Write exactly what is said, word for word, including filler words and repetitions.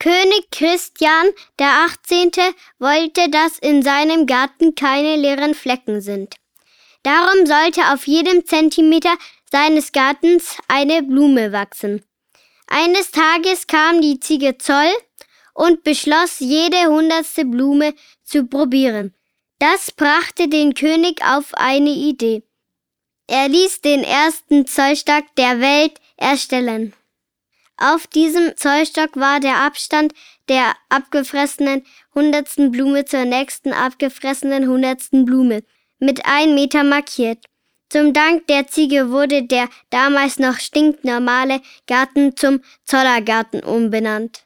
König Christian der Achtzehnte wollte, dass in seinem Garten keine leeren Flecken sind. Darum sollte auf jedem Zentimeter seines Gartens eine Blume wachsen. Eines Tages kam die Ziege Zoll und beschloss, jede hundertste Blume zu probieren. Das brachte den König auf eine Idee. Er ließ den ersten Zollstock der Welt erstellen. Auf diesem Zollstock war der Abstand der abgefressenen hundertsten Blume zur nächsten abgefressenen hundertsten Blume mit einem Meter markiert. Zum Dank der Ziege wurde der damals noch stinknormale Garten zum Zollergarten umbenannt.